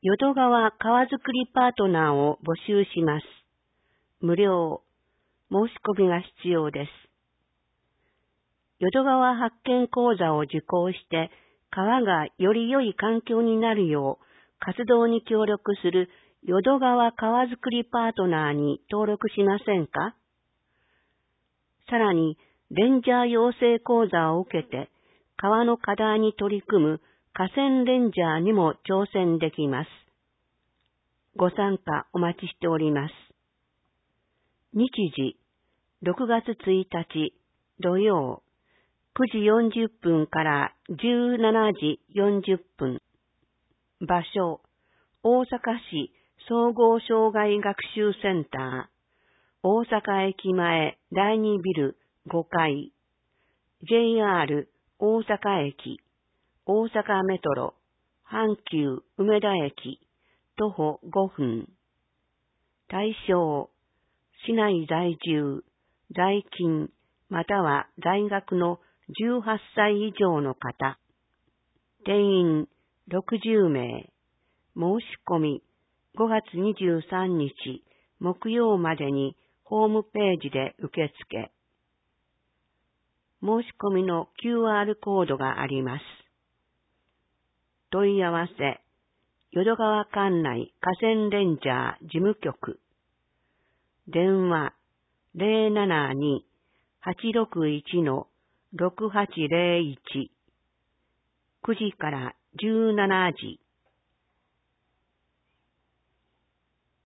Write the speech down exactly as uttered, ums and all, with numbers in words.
淀川川づくりパートナーを募集します。無料。申し込みが必要です。淀川発見講座を受講して、川がより良い環境になるよう活動に協力する淀川川づくりパートナーに登録しませんか？さらに、レンジャー養成講座を受けて、川の課題に取り組む河川レンジャーにも挑戦できます。ご参加お待ちしております。日時、ろくがつついたち土曜、くじよんじゅっぷんからじゅうしちじよんじゅっぷん。場所、大阪市総合障害学習センター、大阪駅前だいにビルごかい、ジェイアール 大阪駅、大阪メトロ、阪急梅田駅、徒歩ごふん。対象、市内在住、在勤、または在学のじゅうはっさい以上の方。定員ろくじゅうめい。申し込みごがつにじゅうさんにち木曜までにホームページで受付。申し込みの キューアール コードがあります。問い合わせ、淀川管内河川レンジャー事務局。電話 ゼロななに はちろくいち ろくはちゼロいち。くじからじゅうしちじ。